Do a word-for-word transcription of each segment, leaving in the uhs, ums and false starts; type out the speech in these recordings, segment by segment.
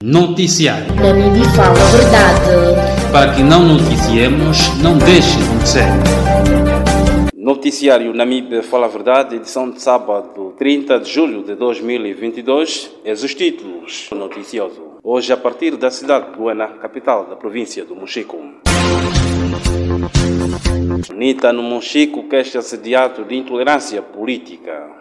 Noticiário. Namíbia fala a verdade. Para que não noticiemos, não deixe de acontecer. Noticiário Namíbia Fala a Verdade, edição de sábado, trinta de julho de dois mil e vinte e dois. Esses os títulos noticioso. Hoje, a partir da cidade de Luena, capital da província do Mochico. Nita no Mochico queixa-se de ato de intolerância política.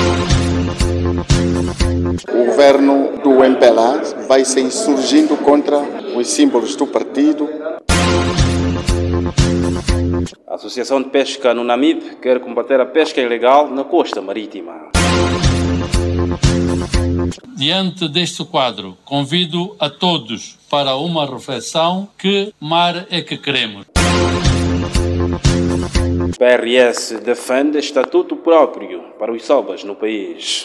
O governo do M P L A vai se insurgindo contra os símbolos do partido. A Associação de Pesca no Namibe quer combater a pesca ilegal na costa marítima. Diante deste quadro, convido a todos para uma reflexão: que mar é que queremos? P R S defende estatuto próprio para os sobas no país.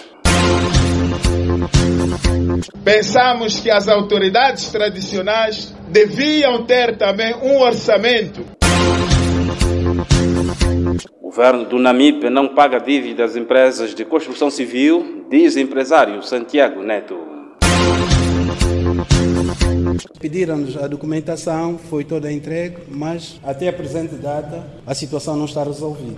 Pensamos que as autoridades tradicionais deviam ter também um orçamento. O governo do Namibe não paga dívidas às empresas de construção civil, diz empresário Santiago Neto. Pediram-nos a documentação, foi toda entregue, mas até a presente data a situação não está resolvida.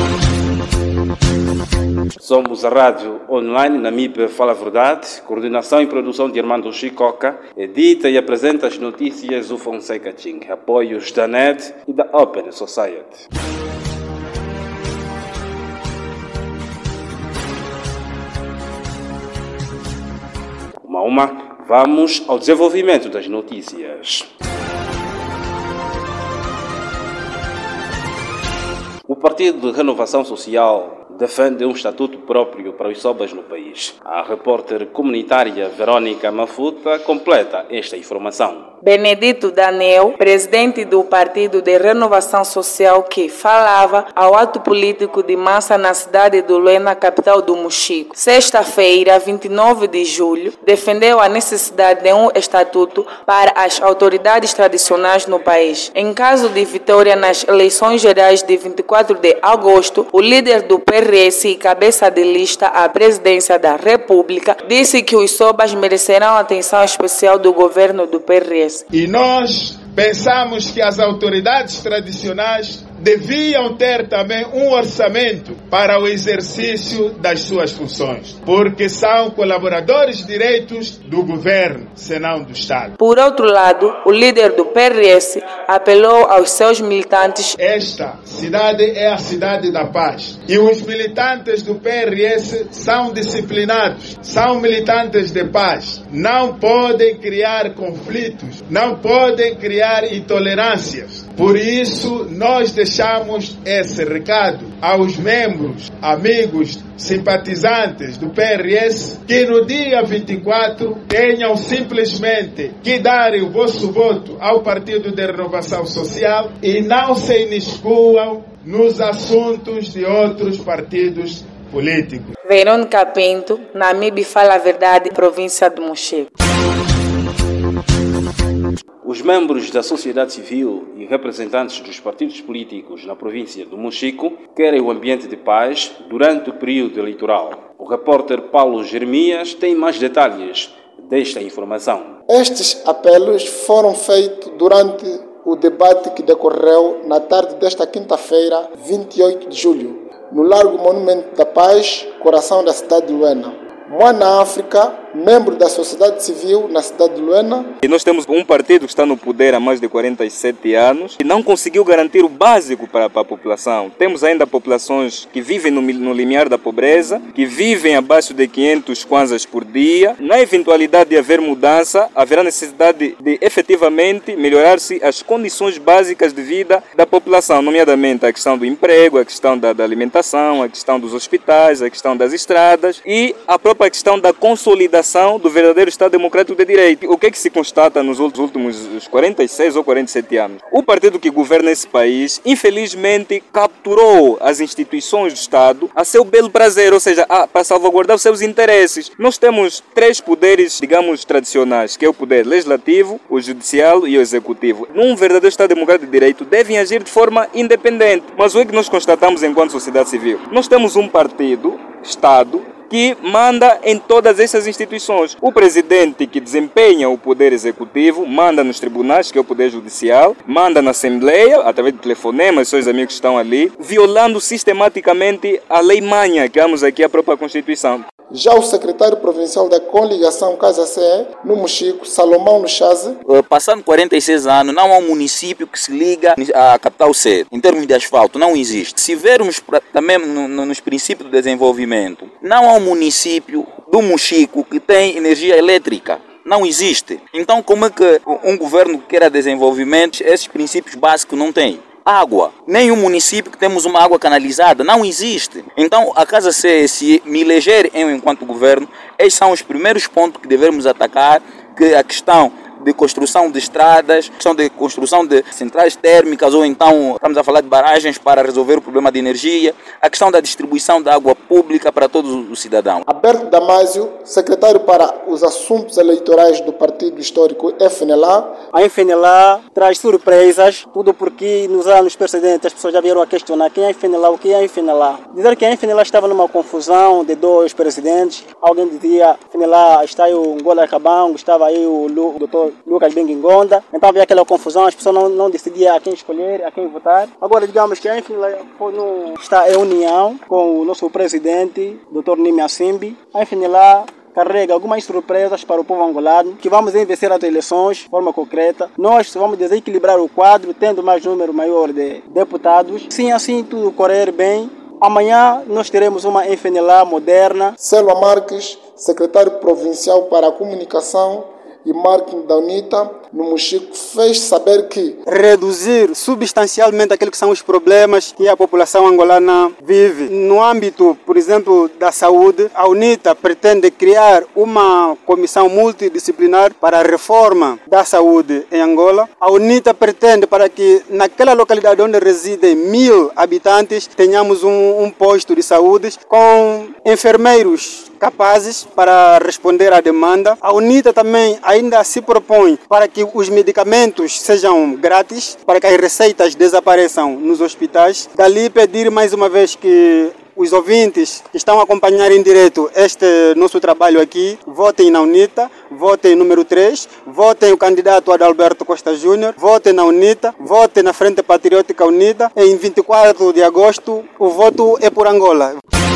Somos a rádio online Namíbia Fala a Verdade, coordenação e produção de Armando Chicoca, edita e apresenta as notícias do Fonseca Ching, apoios da N E D e da Open Society. Uma a uma, vamos ao desenvolvimento das notícias. O Partido de Renovação Social defende um estatuto próprio para os sobas no país. A repórter comunitária Verônica Mafuta completa esta informação. Benedito Daniel, presidente do Partido de Renovação Social, que falava ao ato político de massa na cidade de Luena, capital do Mochico. Sexta-feira, vinte e nove de julho, defendeu a necessidade de um estatuto para as autoridades tradicionais no país. Em caso de vitória nas eleições gerais de vinte e quatro de agosto, o líder do P R S e cabeça de lista à presidência da República disse que os sobas merecerão atenção especial do governo do P R S. E nós pensamos que as autoridades tradicionais deviam ter também um orçamento para o exercício das suas funções, porque são colaboradores direitos do governo, senão do Estado. Por outro lado, o líder do P R S apelou aos seus militantes. Esta cidade é a cidade da paz e os militantes do P R S são disciplinados, são militantes de paz, não podem criar conflitos, não podem criar intolerâncias. Por isso, nós deixamos esse recado aos membros, amigos, simpatizantes do P R S que no dia vinte e quatro tenham simplesmente que darem o vosso voto ao Partido de Renovação Social e não se imiscuam nos assuntos de outros partidos políticos. Verônica Pinto, Namíbia Fala a Verdade, província do Mochico. Os membros da sociedade civil e representantes dos partidos políticos na província do Mochico querem o ambiente de paz durante o período eleitoral. O repórter Paulo Jeremias tem mais detalhes desta informação. Estes apelos foram feitos durante o debate que decorreu na tarde desta quinta-feira, vinte e oito de julho, no Largo Monumento da Paz, coração da cidade de Luena. Moana África, membro da sociedade civil na cidade de Luena. E nós temos um partido que está no poder há mais de quarenta e sete anos e não conseguiu garantir o básico para, para a população. Temos ainda populações que vivem no, no limiar da pobreza, que vivem abaixo de quinhentos kwanzas por dia. Na eventualidade de haver mudança, haverá necessidade de, de efetivamente melhorar-se as condições básicas de vida da população, nomeadamente a questão do emprego, a questão da, da alimentação, a questão dos hospitais, a questão das estradas e a própria a questão da consolidação do verdadeiro Estado Democrático de Direito. O que é que se constata nos últimos quarenta e seis ou quarenta e sete anos? O partido que governa esse país, infelizmente, capturou as instituições do Estado a seu belo prazer, ou seja, a, para salvaguardar os seus interesses. Nós temos três poderes, digamos, tradicionais, que é o poder legislativo, o judicial e o executivo. Num verdadeiro Estado Democrático de Direito, devem agir de forma independente. Mas o que nós constatamos enquanto sociedade civil? Nós temos um partido, Estado, que manda em todas essas instituições. O presidente, que desempenha o poder executivo, manda nos tribunais, que é o poder judicial, manda na Assembleia, através de telefonemas, seus amigos estão ali, violando sistematicamente a lei manha, que vamos aqui a própria Constituição. Já o secretário provincial da coligação Casa C E, no Mochico, Salomão Luchaze. Passando quarenta e seis anos, não há um município que se liga à capital sede. Em termos de asfalto, não existe. Se vermos também no, no, nos princípios do desenvolvimento, não há um município do Mochico que tem energia elétrica. Não existe. Então, como é que um governo que queira desenvolvimento, esses princípios básicos não tem? Água. Nenhum município que temos uma água canalizada, não existe. Então, a Casa C, se me eleger eu enquanto governo, esses são os primeiros pontos que devemos atacar, que a questão de construção de estradas, questão de construção de centrais térmicas, ou então estamos a falar de barragens para resolver o problema de energia, a questão da distribuição da água pública para todos os cidadãos. Alberto Damásio, secretário para os assuntos eleitorais do Partido Histórico F N L A. A F N L A traz surpresas, tudo porque nos anos precedentes as pessoas já vieram a questionar quem é a F N L A, o que é a F N L A. Dizer que a F N L A estava numa confusão de dois presidentes, alguém dizia F N L A está aí o Ngola Kabango, estava aí o doutor Lucas Benguingonda, então havia aquela confusão, as pessoas não, não decidiam a quem escolher, a quem votar. Agora digamos que a F N L A está em união com o nosso presidente, doutor Nimi Asimbi. A F N L A carrega algumas surpresas para o povo angolano, que vamos vencer as eleições de forma concreta. Nós vamos desequilibrar o quadro, tendo mais número maior de deputados. Sim, assim tudo correr bem, amanhã nós teremos uma F N L A moderna. Selva Marques, secretário provincial para a comunicação e marketing da UNITA, no Mochico, fez saber que reduzir substancialmente aquilo que são os problemas que a população angolana vive. No âmbito, por exemplo, da saúde, a UNITA pretende criar uma comissão multidisciplinar para a reforma da saúde em Angola. A UNITA pretende para que naquela localidade onde residem mil habitantes tenhamos um, um posto de saúde com enfermeiros capazes para responder à demanda. A UNITA também ainda se propõe para que os medicamentos sejam grátis, para que as receitas desapareçam nos hospitais. Dali pedir mais uma vez que os ouvintes que estão a acompanhar em direto este nosso trabalho aqui, votem na UNITA, votem número três, votem o candidato Adalberto Costa Júnior, votem na UNITA, votem na Frente Patriótica Unida. Em vinte e quatro de agosto, o voto é por Angola.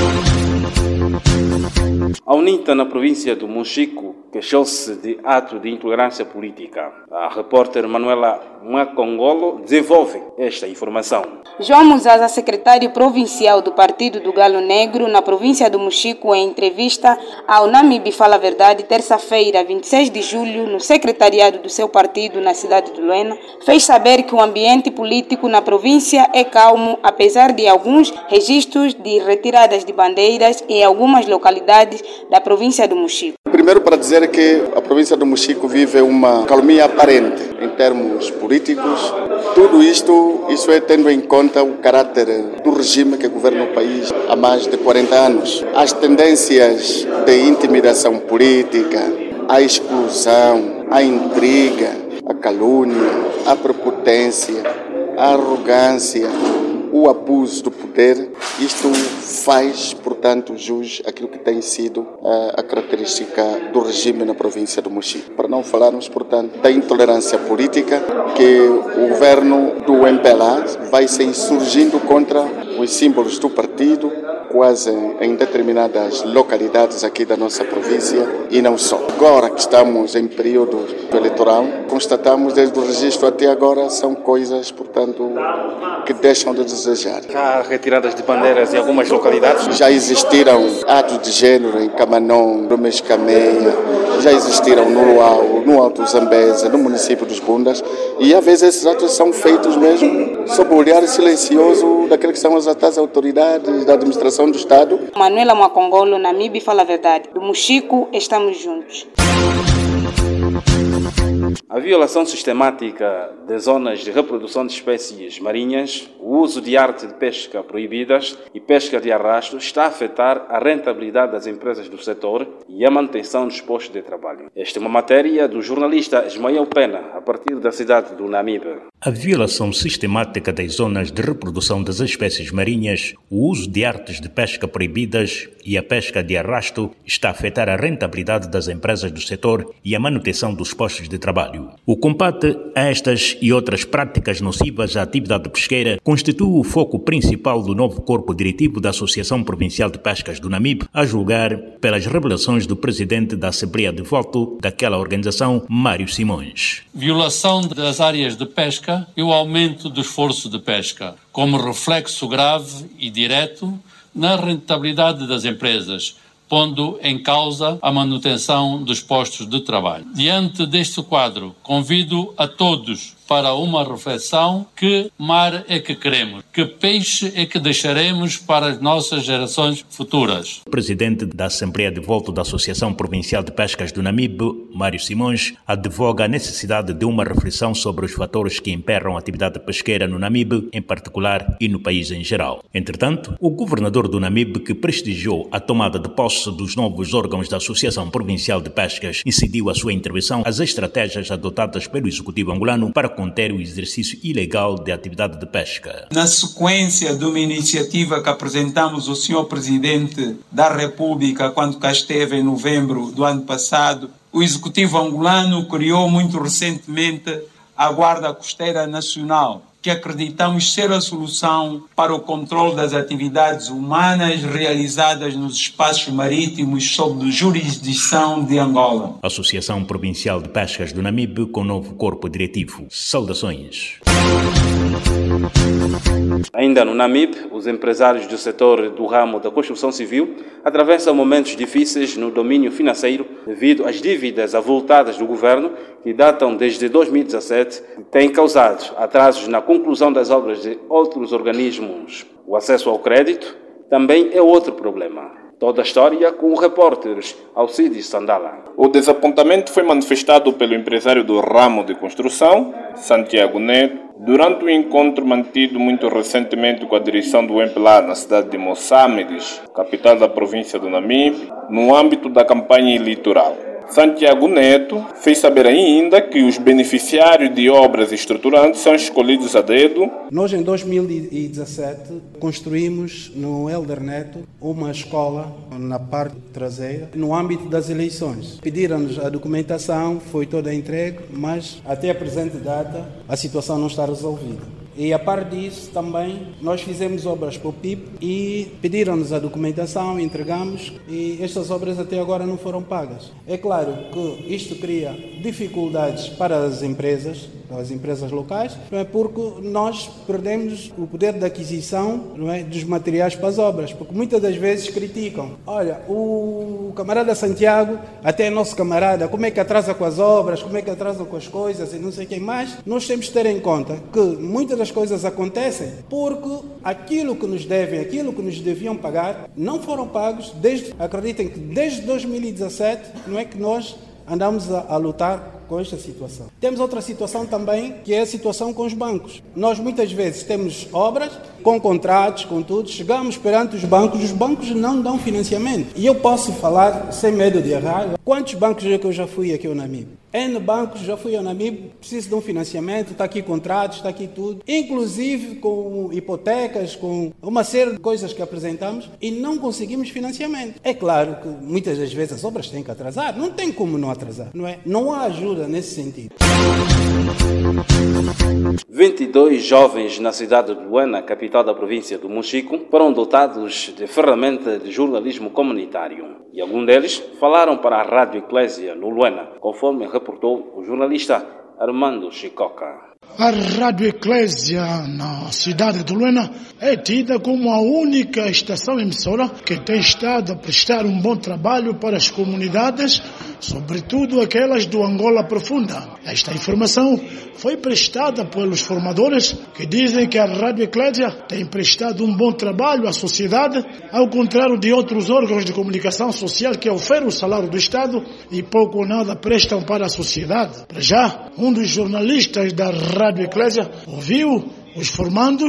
A UNITA, na província do Mochico, queixou-se de ato de intolerância política. A repórter Manuela Mwakongolo desenvolve esta informação. João Muzaza, secretário provincial do Partido do Galo Negro, na província do Mochico, em entrevista ao Namibe Fala Verdade, terça-feira, vinte e seis de julho, no secretariado do seu partido na cidade de Luena, fez saber que o ambiente político na província é calmo, apesar de alguns registros de retiradas de bandeiras em algumas localidades da província do Mochico. Primeiro, para dizer que a província do Mochico vive uma calmia aparente em termos políticos. Tudo isto, isso é tendo em conta o caráter do regime que governa o país há mais de quarenta anos. As tendências de intimidação política, a exclusão, a intriga, a calúnia, a prepotência, a arrogância, o abuso do poder, isto faz, portanto, jus àquilo que tem sido uh, a característica do regime na província do Mochico. Para não falarmos, portanto, da intolerância política, que o governo do M P L A vai se insurgindo contra os símbolos do partido, quase em determinadas localidades aqui da nossa província e não só. Agora que estamos em período eleitoral, constatamos desde o registro até agora são coisas, portanto, que deixam de desejar. Há retiradas de bandeiras em algumas localidades? Já existiram atos de género em Camanon, no Mescameia, já existiram no Luau, no Alto Zambeza, no município dos Bundas, e às vezes esses atos são feitos mesmo sob o olhar silencioso daqueles que são as altas autoridades da administração do Estado. Manuela Mwakongolo, Namibe Fala Verdade. Do Mochico, estamos juntos. A violação sistemática das zonas de reprodução de espécies marinhas, o uso de arte de pesca proibidas e pesca de arrasto está a afetar a rentabilidade das empresas do setor e a manutenção dos postos de trabalho. Esta é uma matéria do jornalista Ismael Pena, a partir da cidade do Namibe. A violação sistemática das zonas de reprodução das espécies marinhas, o uso de artes de pesca proibidas e a pesca de arrasto está a afetar a rentabilidade das empresas do setor e a manutenção dos postos de trabalho. O combate a estas e outras práticas nocivas à atividade pesqueira constitui o foco principal do novo corpo diretivo da Associação Provincial de Pescas do Namibe, a julgar pelas revelações do presidente da Assembleia de Voto daquela organização, Mário Simões. Violação das áreas de pesca e o aumento do esforço de pesca, como reflexo grave e direto na rentabilidade das empresas, pondo em causa a manutenção dos postos de trabalho. Diante deste quadro, convido a todos para uma reflexão: que mar é que queremos? Que peixe é que deixaremos para as nossas gerações futuras? O presidente da Assembleia de Voto da Associação Provincial de Pescas do Namibe, Mário Simões, advoga a necessidade de uma reflexão sobre os fatores que emperram a atividade pesqueira no Namibe, em particular, e no país em geral. Entretanto, o governador do Namibe, que prestigiou a tomada de posse dos novos órgãos da Associação Provincial de Pescas, incidiu a sua intervenção às estratégias adotadas pelo Executivo angolano para conter o exercício ilegal de atividade de pesca. Na sequência de uma iniciativa que apresentamos ao senhor Presidente da República quando cá esteve em novembro do ano passado, o Executivo angolano criou muito recentemente a Guarda Costeira Nacional, que acreditamos ser a solução para o controle das atividades humanas realizadas nos espaços marítimos sob jurisdição de Angola. Associação Provincial de Pescas do Namibe com novo corpo diretivo. Saudações. Ainda no Namibe, os empresários do setor do ramo da construção civil atravessam momentos difíceis no domínio financeiro devido às dívidas avultadas do governo que datam desde dois mil e dezassete e têm causado atrasos na conclusão das obras de outros organismos. O acesso ao crédito também é outro problema. Toda a história com o repórter Alcides Sandala. O desapontamento foi manifestado pelo empresário do ramo de construção, Santiago Neto, durante o encontro mantido muito recentemente com a direção do EMPLA na cidade de Moçambiques, capital da província do Namibe, no âmbito da campanha eleitoral. Santiago Neto fez saber ainda que os beneficiários de obras estruturantes são escolhidos a dedo. Nós, em dois mil e dezassete, construímos no Helder Neto uma escola na parte traseira, no âmbito das eleições. Pediram-nos a documentação, foi toda entregue, mas até a presente data a situação não está resolvida. E a par disso também nós fizemos obras para o P I B e pediram-nos a documentação, entregamos e estas obras até agora não foram pagas. É claro que isto cria dificuldades para as empresas, para as empresas locais, não é, porque nós perdemos o poder de aquisição, não é, dos materiais para as obras, porque muitas das vezes criticam. Olha, o camarada Santiago, até é nosso camarada, como é que atrasa com as obras, como é que atrasa com as coisas e não sei quem mais. Nós temos que ter em conta que muitas das coisas acontecem porque aquilo que nos devem, aquilo que nos deviam pagar, não foram pagos desde, acreditem que desde dois mil e dezassete, não é que nós andamos a, a lutar com esta situação. Temos outra situação também, que é a situação com os bancos. Nós muitas vezes temos obras com contratos, com tudo, chegamos perante os bancos, os bancos não dão financiamento. E eu posso falar, sem medo de errar, quantos bancos é que eu já fui aqui ao Namibe? N bancos, já fui ao Namibe, preciso de um financiamento, está aqui contratos, está aqui tudo, inclusive com hipotecas, com uma série de coisas que apresentamos e não conseguimos financiamento. É claro que muitas das vezes as obras têm que atrasar, não tem como não atrasar, não é? Não há ajuda nesse sentido. vinte e dois jovens na cidade de Luena, capital da província do Mochico, foram dotados de ferramenta de jornalismo comunitário. E alguns deles falaram para a Rádio Eclésia no Luena, conforme reportou o jornalista Armando Chicoca. A Rádio Eclésia na cidade de Luena é tida como a única estação emissora que tem estado a prestar um bom trabalho para as comunidades, sobretudo aquelas do Angola Profunda. Esta informação foi prestada pelos formadores que dizem que a Rádio Eclésia tem prestado um bom trabalho à sociedade, ao contrário de outros órgãos de comunicação social que oferem o salário do Estado e pouco ou nada prestam para a sociedade. Para já, um dos jornalistas da Rádio Eclésia ouviu os formandos que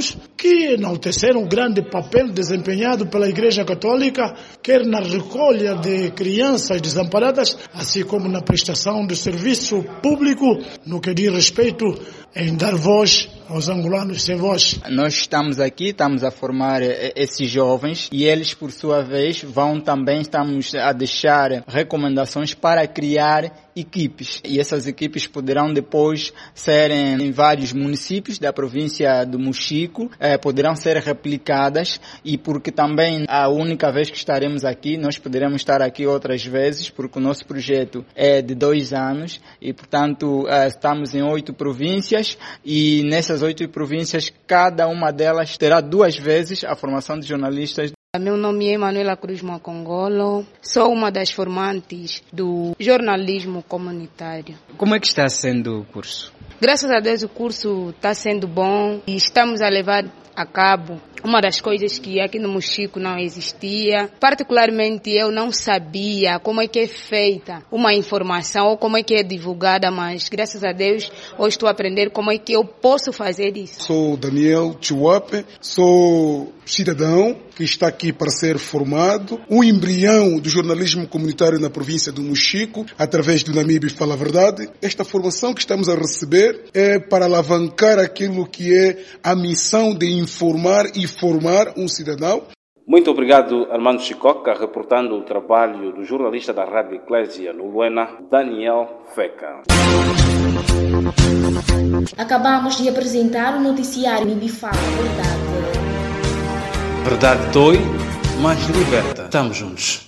que enalteceram o grande papel desempenhado pela Igreja Católica, quer na recolha de crianças desamparadas, assim como na prestação de serviço público, no que diz respeito em dar voz aos angolanos sem voz. Nós estamos aqui, estamos a formar esses jovens e eles, por sua vez, vão também, estamos a deixar recomendações para criar equipes. E essas equipes poderão depois serem em vários municípios da província do Mochico, eh, poderão ser replicadas, e porque também a única vez que estaremos aqui, nós poderemos estar aqui outras vezes, porque o nosso projeto é de dois anos e, portanto, eh, estamos em oito províncias, e nessas oito províncias, cada uma delas terá duas vezes a formação de jornalistas. Meu nome é Manuela Cruz Macongolo, sou uma das formantes do jornalismo comunitário. Como é que está sendo o curso? Graças a Deus o curso está sendo bom e estamos a levar a cabo uma das coisas que aqui no Mochico não existia. Particularmente eu não sabia como é que é feita uma informação ou como é que é divulgada, mas graças a Deus hoje estou a aprender como é que eu posso fazer isso. Sou Daniel Chiwape, sou cidadão que está aqui para ser formado, um embrião do jornalismo comunitário na província do Mochico, através do Namibe Fala a Verdade. Esta formação que estamos a receber é para alavancar aquilo que é a missão de informar e formar um cidadão. Muito obrigado, Armando Chicoca, reportando o trabalho do jornalista da Rádio Eclésia no Luena, Daniel Feca. Acabamos de apresentar o noticiário Namibe Fala a Verdade. Verdade dói, mas liberta. Estamos juntos.